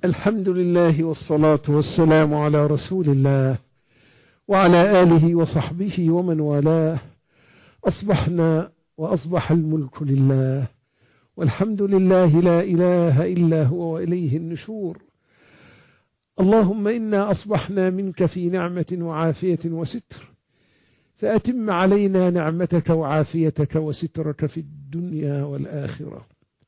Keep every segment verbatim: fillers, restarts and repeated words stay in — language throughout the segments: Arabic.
الحمد لله والصلاة والسلام على رسول الله وعلى آله وصحبه ومن والاه. أصبحنا وأصبح الملك لله، والحمد لله لا إله إلا هو وإليه النشور. اللهم إنا أصبحنا منك في نعمة وعافية وستر، فأتم علينا نعمتك وعافيتك وسترك في الدنيا والآخرة.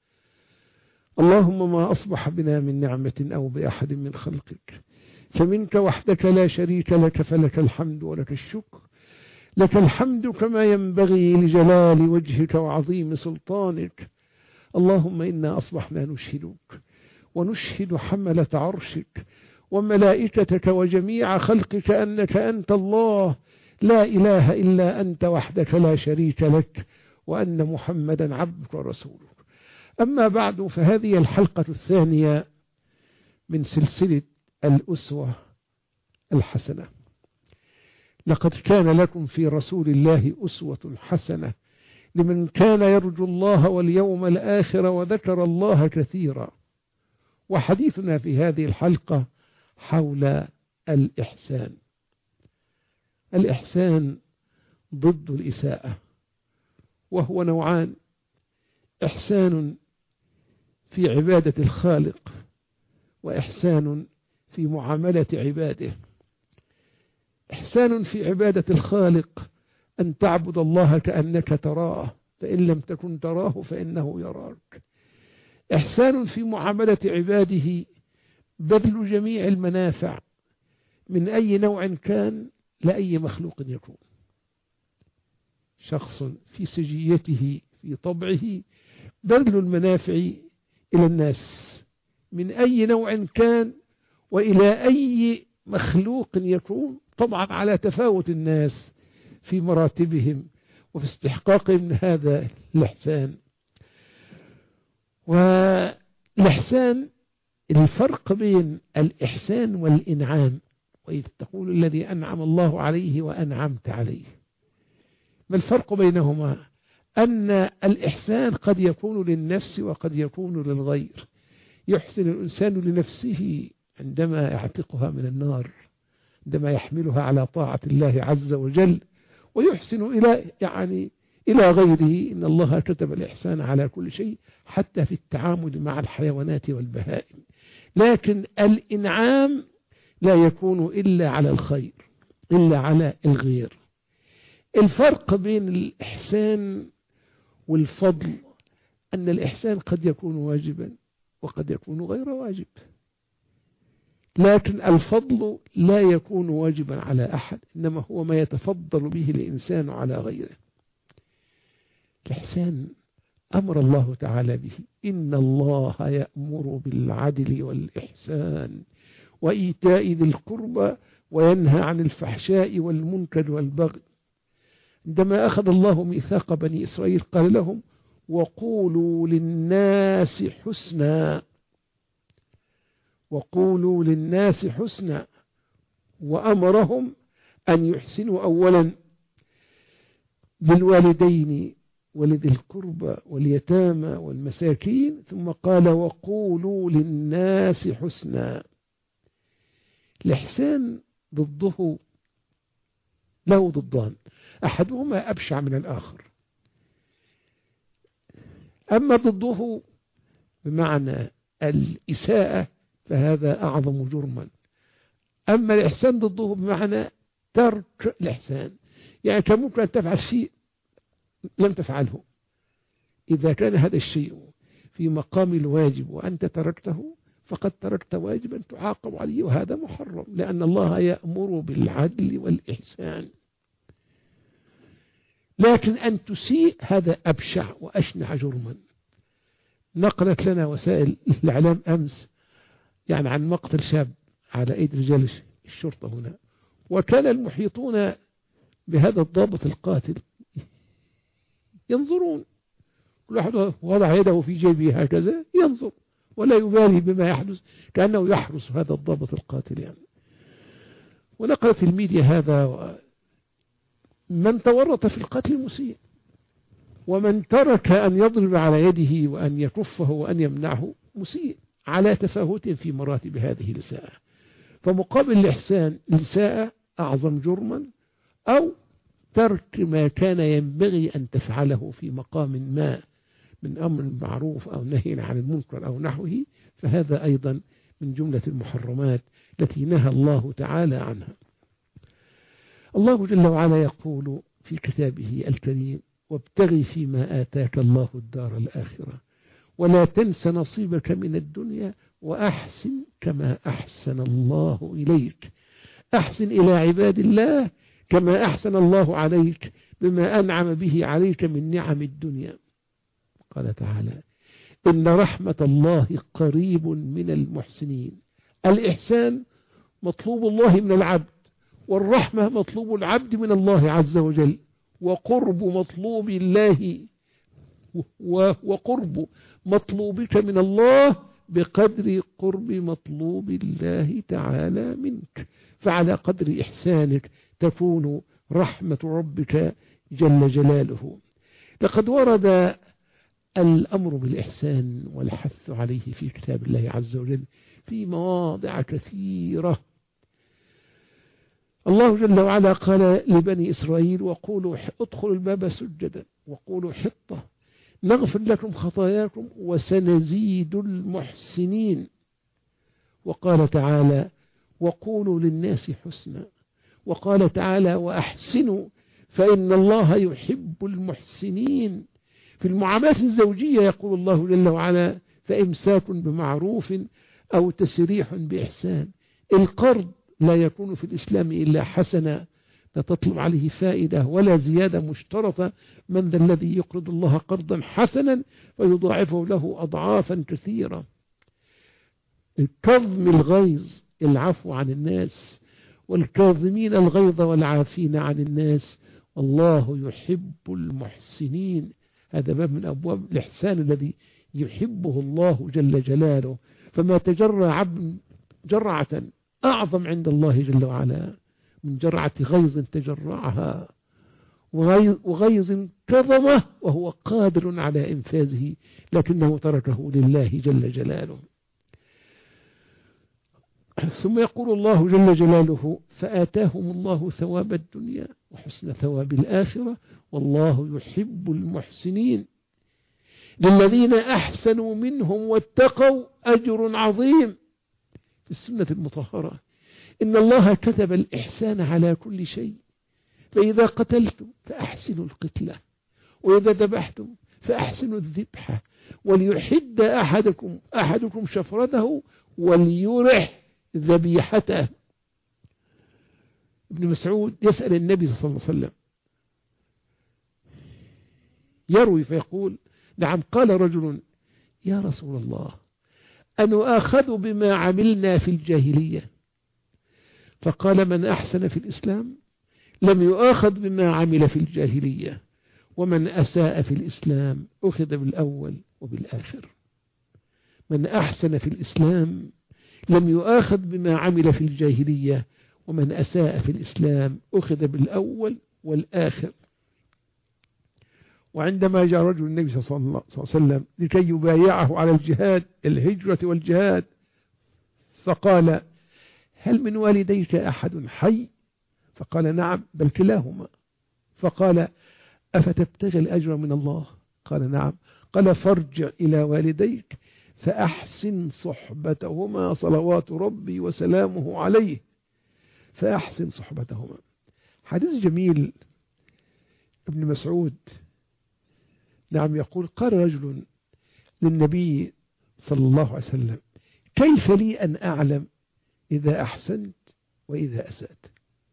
اللهم ما أصبح بنا من نعمة أو بأحد من خلقك فمنك وحدك لا شريك لك، فلك الحمد ولك الشكر. لك الحمد كما ينبغي لجلال وجهك وعظيم سلطانك. اللهم إنا أصبحنا نشهدك ونشهد حملة عرشك وملائكتك وجميع خلقك أنك أنت الله لا إله إلا أنت وحدك لا شريك لك، وأن محمدا عبدك ورسولك. أما بعد، فهذه الحلقة الثانية من سلسلة الأسوة الحسنة. لقد كان لكم في رسول الله أسوة حسنة لمن كان يرجو الله واليوم الآخر وذكر الله كثيرا. وحديثنا في هذه الحلقة حول الإحسان. الإحسان ضد الإساءة، وهو نوعان: إحسان في عبادة الخالق، وإحسان في معاملة عباده. إحسان في عبادة الخالق أن تعبد الله كأنك تراه، فإن لم تكن تراه فإنه يراك. إحسان في معاملة عباده بذل جميع المنافع من أي نوع كان لأي مخلوق يكون. شخص في سجيته في طبعه بذل المنافع إلى الناس من أي نوع كان وإلى أي مخلوق يكون، طبعا على تفاوت الناس في مراتبهم وفي استحقاقهم هذا الإحسان. والإحسان، الفرق بين الإحسان والإنعام، وإذ تقول الذي أنعم الله عليه وأنعمت عليه، ما الفرق بينهما؟ أن الإحسان قد يكون للنفس وقد يكون للغير. يحسن الإنسان لنفسه عندما يعتقها من النار، عندما يحملها على طاعة الله عز وجل، ويحسن إلى يعني إلى غيره. إن الله كتب الإحسان على كل شيء حتى في التعامل مع الحيوانات والبهائم. لكن الإنعام لا يكون إلا على الخير، إلا على الغير. الفرق بين الإحسان والفضل أن الإحسان قد يكون واجبا وقد يكون غير واجب، لكن الفضل لا يكون واجبا على أحد، إنما هو ما يتفضل به الإنسان على غيره. الإحسان أمر الله تعالى به: إن الله يأمر بالعدل والإحسان وإيتاء ذي القربى وينهى عن الفحشاء والمنكر والبغي. عندما أخذ الله ميثاق بني إسرائيل قال لهم: وقولوا للناس حسنا، وقولوا للناس حسنا، وأمرهم أن يحسنوا أولا بالوالدين ولذي القربى واليتامى والمساكين، ثم قال: وقولوا للناس حسنا. الإحسان ضده له ضدان، أحدهما أبشع من الآخر. أما ضده بمعنى الإساءة فهذا أعظم جرما. أما الإحسان ضده بمعنى ترك الإحسان، يعني كان ممكن أن تفعل شيء لم تفعله. إذا كان هذا الشيء في مقام الواجب وأنت تركته فقد تركت واجبا تعاقب عليه، وهذا محرم، لأن الله يأمر بالعدل والإحسان. لكن أن تسيء هذا أبشع وأشنع جرما. نقلت لنا وسائل الإعلام أمس يعني عن مقتل شاب على أيدي رجال الشرطة هنا، وكان المحيطون بهذا الضابط القاتل ينظرون، كل واحد وضع يده في جيبه هكذا ينظر ولا يبالي بما يحدث، كأنه يحرس هذا الضابط القاتل يعني. ونقلت الميديا هذا: من تورط في القتل مسيء، ومن ترك أن يضرب على يده وأن يكفه وأن يمنعه مسيء. على تفاوت في مراتب هذه الإساءة. فمقابل الإحسان الإساءة أعظم جرما، أو ترك ما كان ينبغي أن تفعله في مقام ما من أمر معروف أو نهي عن المنكر أو نحوه، فهذا أيضا من جملة المحرمات التي نهى الله تعالى عنها. الله جل وعلا يقول في كتابه الكريم: وابتغي فيما آتاك الله الدار الآخرة ولا تنس نصيبك من الدنيا وأحسن كما أحسن الله إليك. أحسن إلى عباد الله كما أحسن الله عليك بما أنعم به عليك من نعم الدنيا. قال تعالى: إن رحمة الله قريب من المحسنين. الإحسان مطلوب الله من العبد، والرحمة مطلوب العبد من الله عز وجل، وقرب مطلوب الله وقرب مطلوبك من الله بقدر قرب مطلوب الله تعالى منك. فعلى قدر إحسانك تكون رحمة ربك جل جلاله. لقد ورد الأمر بالإحسان والحث عليه في كتاب الله عز وجل في مواضع كثيرة. الله جل وعلا قال لبني إسرائيل: وقولوا ادخلوا الباب سجدا وقولوا حطة نغفر لكم خطاياكم وسنزيد المحسنين. وقال تعالى: وقولوا للناس حسنا. وقال تعالى: وأحسنوا فإن الله يحب المحسنين. في المعاملات الزوجية يقول الله جل وعلا: فإمساك بمعروف أو تسريح بإحسان. القرض لا يكون في الإسلام إلا حسنا، لا تطلب عليه فائدة ولا زيادة مشترطة. من ذا الذي يقرض الله قرضا حسنا فيضاعفه له أضعافا كثيرة. الكظم الغيظ، العفو عن الناس، والكاظمين الغيظ والعافين عن الناس، والله يحب المحسنين. هذا باب من أبواب الإحسان الذي يحبه الله جل جلاله. فما تجرى عبد جرعة أعظم عند الله جل وعلا من جرعة غيظ تجرعها، وغيظ كظمه وهو قادر على إنفاذه لكنه تركه لله جل جلاله. ثم يقول الله جل جلاله: فآتاهم الله ثواب الدنيا وحسن ثواب الآخرة والله يحب المحسنين. للذين أحسنوا منهم واتقوا أجر عظيم. في السنة المطهرة إن الله كتب الإحسان على كل شيء، فإذا قتلتم فأحسنوا القتلة، وإذا ذبحتم فأحسنوا الذبحة، وليحد أحدكم أحدكم شفرته وليرح ذبيحته. ابن مسعود يسأل النبي صلى الله عليه وسلم، يروي فيقول: نعم. قال رجل: يا رسول الله، أنؤاخذ بما عملنا في الجاهلية؟ فقال: من أحسن في الإسلام لم يؤاخذ بما عمل في الجاهلية، ومن أساء في الإسلام أخذ بالأول وبالآخر. من أحسن في الإسلام لم يؤاخذ بما عمل في الجاهلية، ومن أساء في الإسلام أخذ بالأول والآخر. وعندما جاء رجل النبي صلى الله عليه وسلم لكي يبايعه على الجهاد، الهجرة والجهاد، فقال: هل من والديك أحد حي؟ فقال: نعم بل كلاهما. فقال: أفتبتغي الأجر من الله؟ قال: نعم. قال: فارجع إلى والديك فأحسن صحبتهما صلوات ربي وسلامه عليه. فأحسن صحبتهما. حديث جميل. ابن مسعود نعم يقول: قال رجل للنبي صلى الله عليه وسلم: كيف لي أن أعلم إذا أحسنت وإذا أسأت؟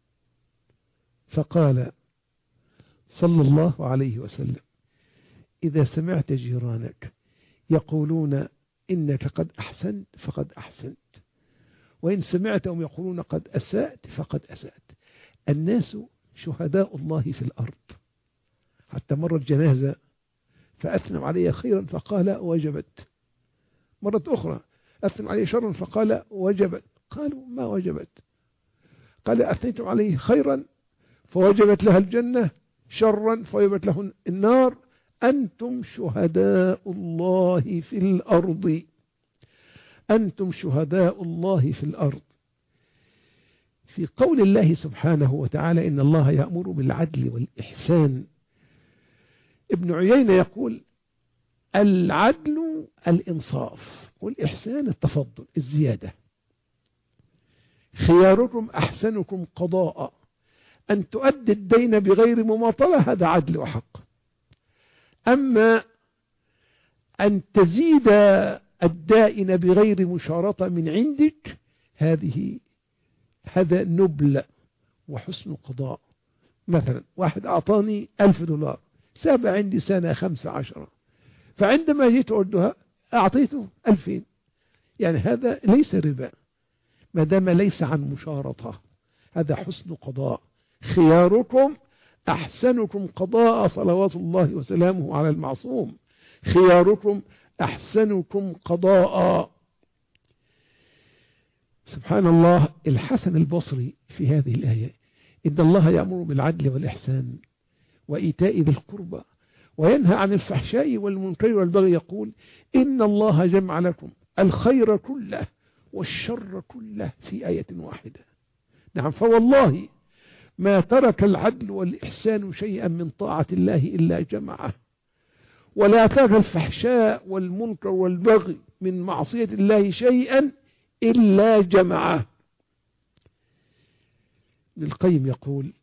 فقال صلى الله عليه وسلم: إذا سمعت جيرانك يقولون إنك قد أحسنت فقد أحسنت، وإن سمعتهم يقولون قد أسأت فقد أسأت. الناس شهداء الله في الأرض. حتى مرت جنازة فأثنوا عليه خيرا فقال: وجبت. مرة أخرى أثنوا عليه شرا فقال: وجبت. قالوا: ما وجبت؟ قال: أثنيتم عليه خيرا فوجبت لها الجنة، شرا فوجبت له النار. أنتم شهداء الله في الأرض. أنتم شهداء الله في الأرض. في قول الله سبحانه وتعالى إن الله يأمر بالعدل والإحسان، ابن عيينة يقول العدل الإنصاف، والإحسان التفضل الزيادة. خياركم أحسنكم قضاء، أن تؤدي الدين بغير مماطلة، هذا عدل وحق. أما أن تزيد الدائن بغير مشارطة من عندك، هذه هذا نبل وحسن قضاء. مثلا واحد أعطاني ألف دولار، ساب عندي سنة خمسة عشرة، فعندما جيت أردها أعطيته ألفين، يعني هذا ليس ربا ما دام ليس عن مشارطة، هذا حسن قضاء. خياركم أحسنكم قضاء، صلوات الله وسلامه على المعصوم. خياركم أحسنكم قضاء. سبحان الله، الحسن البصري في هذه الآية إن الله يأمر بالعدل والإحسان وإيتاء ذي القربى وينهى عن الفحشاء والمنكر والبغي، يقول إن الله جمع لكم الخير كله والشر كله في آية واحدة. نعم، فوالله ما ترك العدل والإحسان شيئا من طاعة الله إلا جمعه، ولا ترك الفحشاء والمنكر والبغي من معصية الله شيئا إلا جمعه. ابن القيم يقول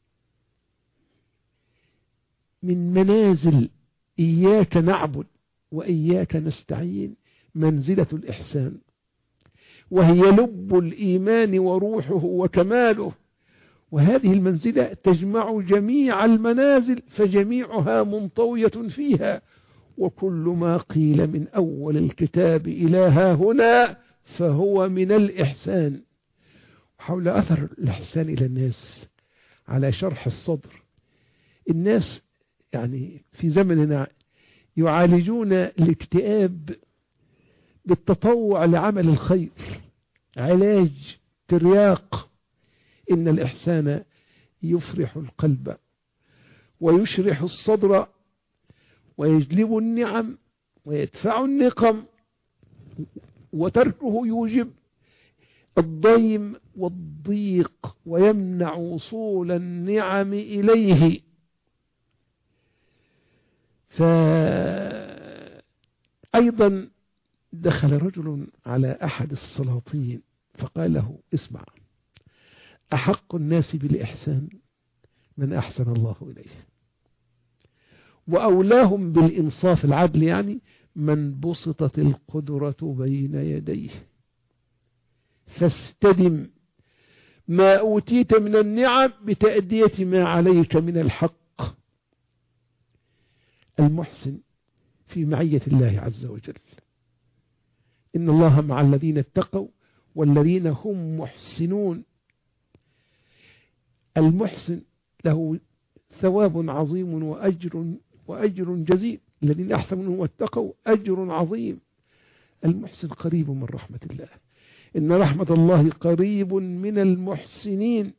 من منازل إياك نعبد وإياك نستعين منزلة الإحسان، وهي لب الإيمان وروحه وكماله، وهذه المنزلة تجمع جميع المنازل فجميعها منطوية فيها، وكل ما قيل من أول الكتاب إلى ها هنا فهو من الإحسان. حول أثر الإحسان إلى الناس على شرح الصدر، الناس يعني في زمننا يعالجون الاكتئاب بالتطوع لعمل الخير، علاج ترياق. إن الإحسان يفرح القلب ويشرح الصدر ويجلب النعم ويدفع النقم، وتركه يوجب الضيم والضيق ويمنع وصول النعم إليه. فأيضا دخل رجل على أحد السلاطين فقال له اسمع، أحق الناس بالإحسان من أحسن الله إليه، وأولاهم بالإنصاف العدل يعني من بسطت القدرة بين يديه، فاستدم ما أوتيت من النعم بتأدية ما عليك من الحق. المحسن في معية الله عز وجل. إن الله مع الذين اتقوا والذين هم محسنون. المحسن له ثواب عظيم وأجر وأجر جزيل، الذين أحسنوا واتقوا أجر عظيم. المحسن قريب من رحمة الله، إن رحمة الله قريب من المحسنين.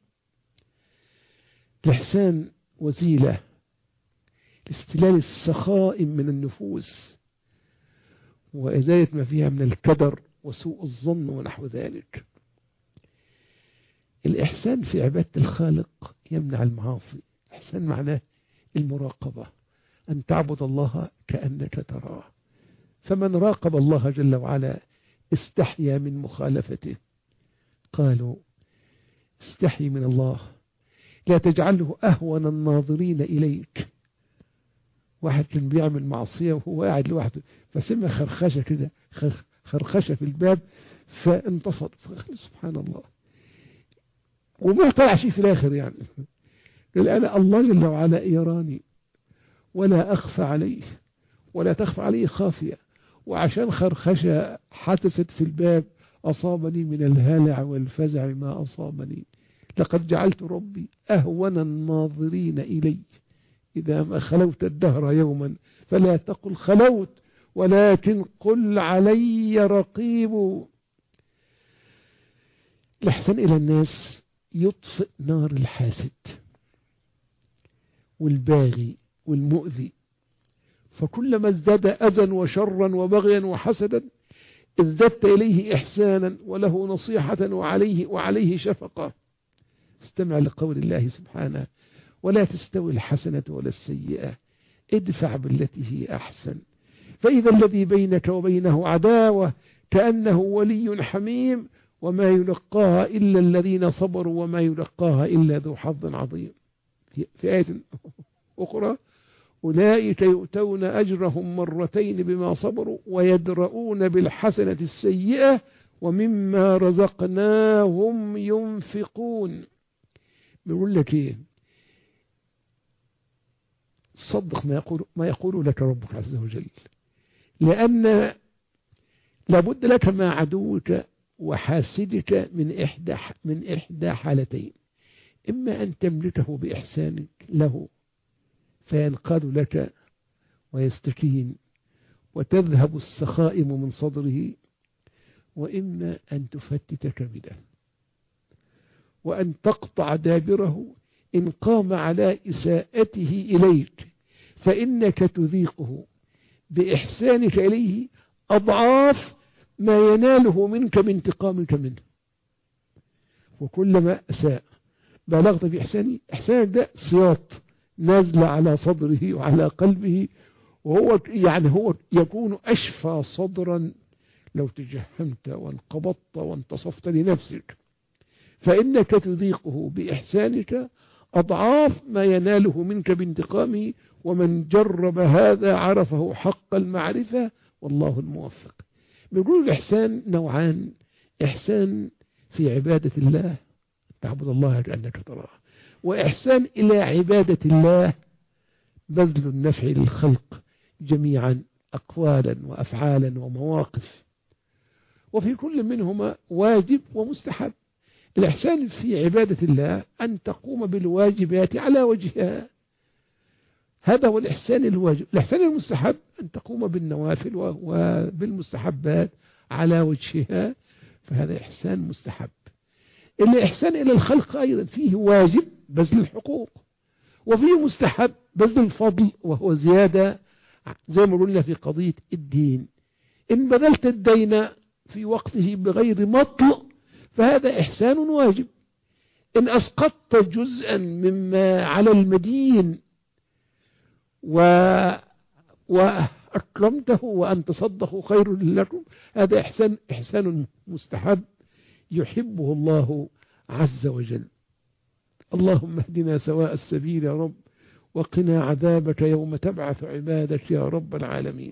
الإحسان وسيلة لاستلال السخاء من النفوس وإزالة ما فيها من الكدر وسوء الظن ونحو ذلك. الإحسان في عبادة الخالق يمنع المعاصي. الإحسان معناه المراقبة، أن تعبد الله كأنك تراه. فمن راقب الله جل وعلا استحيا من مخالفته. قالوا استحي من الله لا تجعله أهون الناظرين إليك. واحد كان بيعمل معصية وهو قاعد لوحده، فسمع خرخشة كده، خرخشة في الباب فانتفض. سبحان الله، وما طلع شيء في الآخر يعني. قال أنا الله جل وعلا يراني ولا أخفى عليه ولا تخفى عليه خافية، وعشان خرخشة حدثت في الباب أصابني من الهلع والفزع ما أصابني. لقد جعلت ربي أهون الناظرين إلي. إذا ما خلوت الدهر يوما فلا تقل خلوت ولكن قل علي رقيب. الإحسان إلى الناس يطفئ نار الحاسد والباغي والمؤذي، فكلما ازداد أذى وشرا وبغيا وحسدا ازددت إليه إحسانا وله نصيحة وعليه, وعليه شفقة. استمع لقول الله سبحانه: ولا تستوي الحسنة ولا السيئة ادفع بالتي هي أحسن فإذا الذي بينك وبينه عداوة كأنه ولي حميم وما يلقاها إلا الذين صبروا وما يلقاها إلا ذو حظ عظيم. في آية أخرى: أولئك يؤتون أجرهم مرتين بما صبروا ويدرؤون بالحسنة السيئة ومما رزقناهم ينفقون. بيقول لك إيه؟ صدق ما يقول, ما يقول لك ربك عز وجل، لأن لابد لك مع عدوك وحاسدك من إحدى من إحدى حالتين: إما أن تملكه بإحسانك له فينقاد لك ويستكين وتذهب السخائم من صدره، وإما أن تفتت كبده وأن تقطع دابره إن قام على إساءته إليك، فإنك تذيقه بإحسانك إليه أضعاف ما يناله منك بانتقامك منه. وكلما أساء بلغت في إحسانه، إحسانك ده سياط نازل على صدره وعلى قلبه، وهو يعني هو يكون أشفى صدرا لو تجهمت وانقبضت وانتصفت لنفسك، فإنك تذيقه بإحسانك أضعاف ما يناله منك بانتقامه، ومن جرب هذا عرفه حق المعرفة والله الموفق. بيقول الإحسان نوعان: إحسان في عبادة الله تعبد الله كأنك تراه، وإحسان إلى عبادة الله بذل النفع للخلق جميعا أقوالا وأفعالا ومواقف، وفي كل منهما واجب ومستحب. الإحسان في عبادة الله أن تقوم بالواجبات على وجهها، هذا هو الإحسان الواجب. الإحسان المستحب أن تقوم بالنوافل وبالمستحبات على وجهها، فهذا إحسان مستحب. الإحسان إلى الخلق أيضا فيه واجب بذل الحقوق، وفيه مستحب بذل الفضل وهو زيادة، زي ما قلنا في قضية الدين: إن بذلت الدين في وقته بغير مطلق فهذا إحسان واجب. إن أسقطت جزءا مما على المدين و... وأكرمته وأن تصدقوا خير لكم، هذا إحسان إحسان مستحب يحبه الله عز وجل. اللهم اهدنا سواء السبيل يا رب، وقنا عذابك يوم تبعث عبادك يا رب العالمين.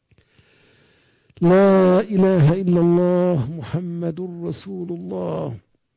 لا إله إلا الله محمد رسول الله.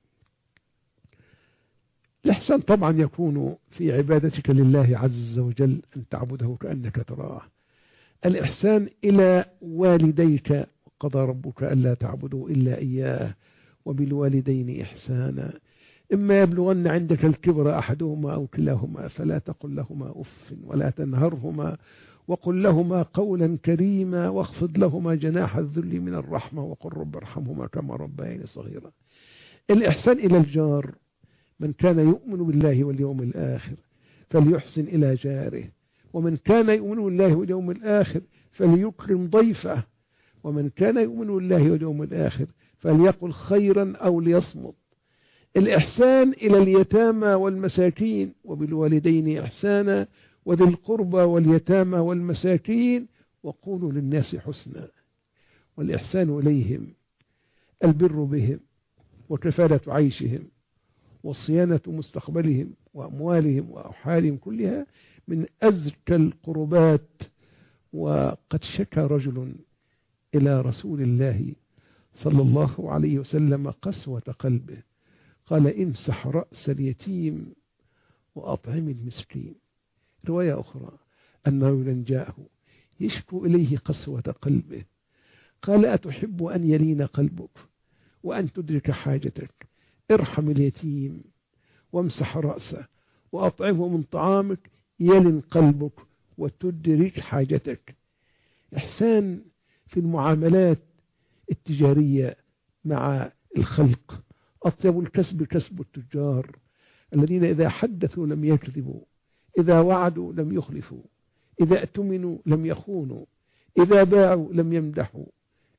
الإحسان طبعا يكون في عبادتك لله عز وجل أن تعبده كأنك تراه. الإحسان إلى والديك: قضى ربك ألا تعبدوا إلا إياه وبالوالدين إحسانا إما يبلغن عندك الكبر أحدهما أو كلاهما فلا تقل لهما أف ولا تنهرهما وقل لهما قولا كريما واخفض لهما جناح الذل من الرحمة وقل رب ارحمهما كما ربياني صغيرا. الإحسان إلى الجار: من كان يؤمن بالله واليوم الآخر فليحسن إلى جاره، ومن كان يؤمن بالله واليوم الآخر فليكرم ضيفه، ومن كان يؤمن بالله واليوم الآخر فليقل خيرا أو ليصمت. الإحسان إلى اليتامى والمساكين: وبالوالدين إحسانا وذي القربى واليتامى والمساكين وقولوا للناس حسنا. والإحسان إليهم البر بهم وكفالة عيشهم وصيانة مستقبلهم وأموالهم وأحوالهم كلها من أزكى القربات. وقد شكى رجل إلى رسول الله صلى الله عليه وسلم قسوة قلبه، قال: امسح رأس اليتيم وأطعم المسكين. رواية أخرى أن رجلا جاءه يشكو إليه قسوة قلبه، قال: أتحب أن يلين قلبك وأن تدرك حاجتك؟ ارحم اليتيم وامسح رأسه وأطعمه من طعامك يلن قلبك وتدرك حاجتك. إحسان في المعاملات التجارية مع الخلق: أطيب الكسب كسب التجار الذين إذا حدثوا لم يكذبوا، إذا وعدوا لم يخلفوا، إذا اؤتمنوا لم يخونوا، إذا باعوا لم يمدحوا،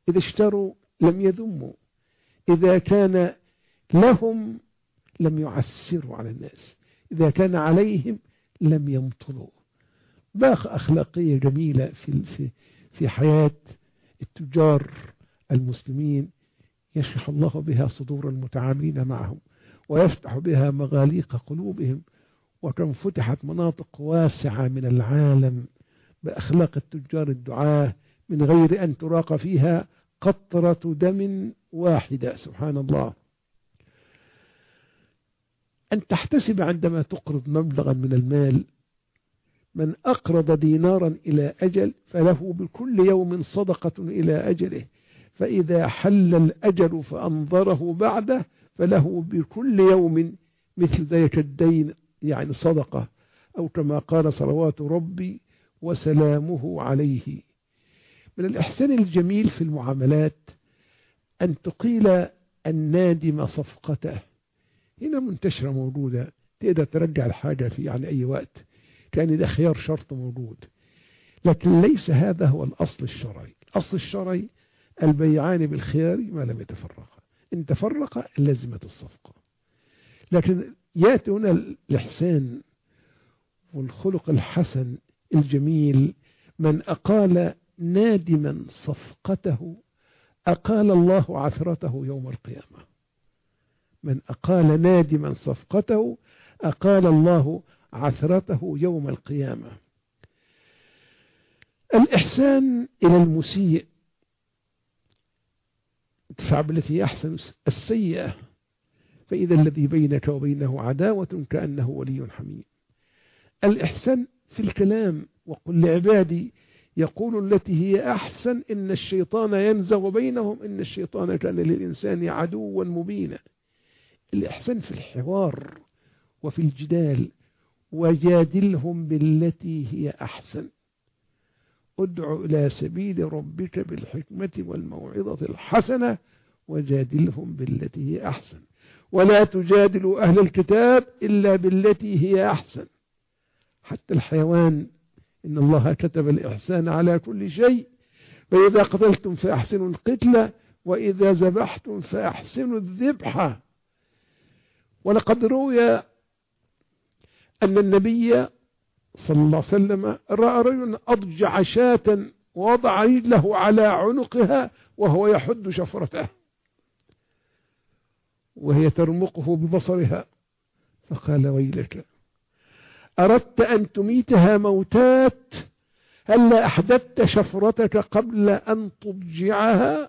إذا اشتروا لم يذموا، إذا كان لهم لم يعسروا على الناس، إذا كان عليهم لم يمطلوا. باخ أخلاقية جميلة في في في حياة التجار المسلمين يشرح الله بها صدور المتعاملين معهم، ويفتح بها مغاليق قلوبهم، وكم فتحت مناطق واسعة من العالم بأخلاق التجار الدعاة من غير أن تراق فيها قطرة دم واحدة. سبحان الله. أن تحتسب عندما تقرض مبلغا من المال، من أقرض دينارا إلى أجل فله بكل يوم صدقة إلى أجله، فإذا حل الأجل فأنظره بعده فله بكل يوم مثل ذلك الدين، يعني صدقة، أو كما قال صلوات ربي وسلامه عليه. من الإحسان الجميل في المعاملات أن تقيل النادم صفقته. هنا منتشرة موجودة، تقدر ترجع الحاجة في يعني أي وقت، كان ده خيار شرط موجود، لكن ليس هذا هو الأصل الشرعي. الأصل الشرعي البيعان بالخيار ما لم يتفرقا، إن تفرقا لزمت الصفقة. لكن يأتي هنا الإحسان والخلق الحسن الجميل، من أقال نادما صفقته أقال الله عثرته يوم القيامة. من أقال نادما صفقته أقال الله عثرته يوم القيامة. الإحسان إلى المسيء، ادفع بالتي أحسن السيئة فإذا الذي بينك وبينه عداوة كأنه ولي حميم. الإحسان في الكلام، وقل لعبادي يقول التي هي أحسن إن الشيطان ينزغ بينهم إن الشيطان كان للإنسان عدوا مبينا. الإحسان في الحوار وفي الجدال، وجادلهم بالتي هي أحسن. ادع إلى سبيل ربك بالحكمة والموعظة الحسنة وجادلهم بالتي هي أحسن، ولا تجادلوا أهل الكتاب إلا بالتي هي أحسن. حتى الحيوان إن الله كتب الإحسان على كل شيء، فإذا قتلتم فأحسنوا القتلة وإذا ذبحتم فأحسنوا الذبحة. ولقد روي أن النبي صلى الله عليه وسلم رأى رجلا أضجع شاة ووضع رجله على عنقها وهو يحد شفرته وهي ترمقه ببصرها، فقال ويلك أردت أن تميتها موتات، هلا أحدثت شفرتك قبل أن تضجعها؟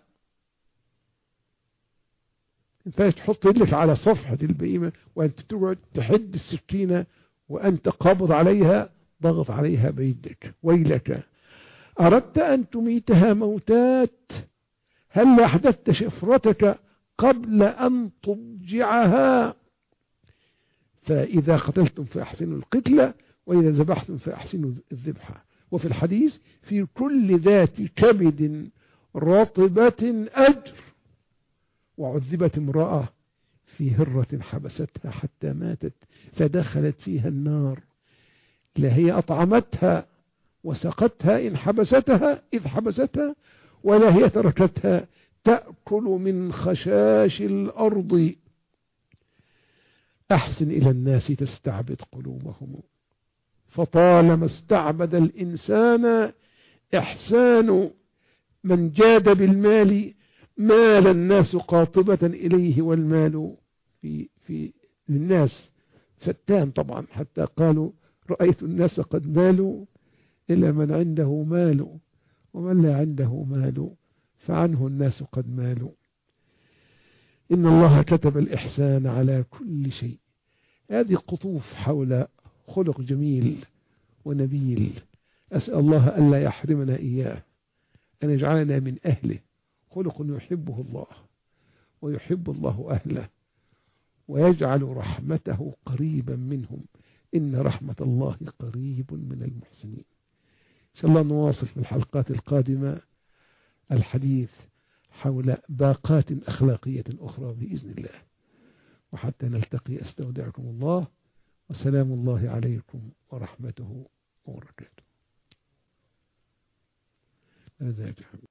انت تحط رجلك على صفحة البهيمة وأنت تقعد تحد السكينة وأنت قابض عليها، ضغط عليها بيدك. ويلك أردت أن تميتها موتات، هلا أحدثت شفرتك قبل أن تضجعها؟ فإذا قتلتم فأحسنوا القتلة وإذا ذبحتم فأحسنوا الذبحة. وفي الحديث في كل ذات كبد رطبة أجر. وعذبت امرأة في هرة حبستها حتى ماتت فدخلت فيها النار، لا هي أطعمتها وسقتها إن حبستها إذ حبستها، ولا هي تركتها تأكل من خشاش الأرض. أحسن إلى الناس تستعبد قلوبهم، فطالما استعبد الإنسان إحسان من جاد بالمال مال الناس قاطبة إليه، والمال في في للناس فتان طبعا، حتى قالوا رأيت الناس قد مالوا إلى من عنده مال، ومن لا عنده مال فعنه الناس قد مالوا. إن الله كتب الإحسان على كل شيء. هذه قطوف حول خلق جميل ونبيل، أسأل الله ألا يحرمنا إياه، أن يجعلنا من أهله. خلق يحبه الله ويحب الله أهله، ويجعل رحمته قريبا منهم، إن رحمة الله قريب من المحسنين. إن شاء الله نواصل في الحلقات القادمة الحديث حول باقات أخلاقية أخرى بإذن الله. وحتى نلتقي أستودعكم الله، وسلام الله عليكم ورحمته وبركاته.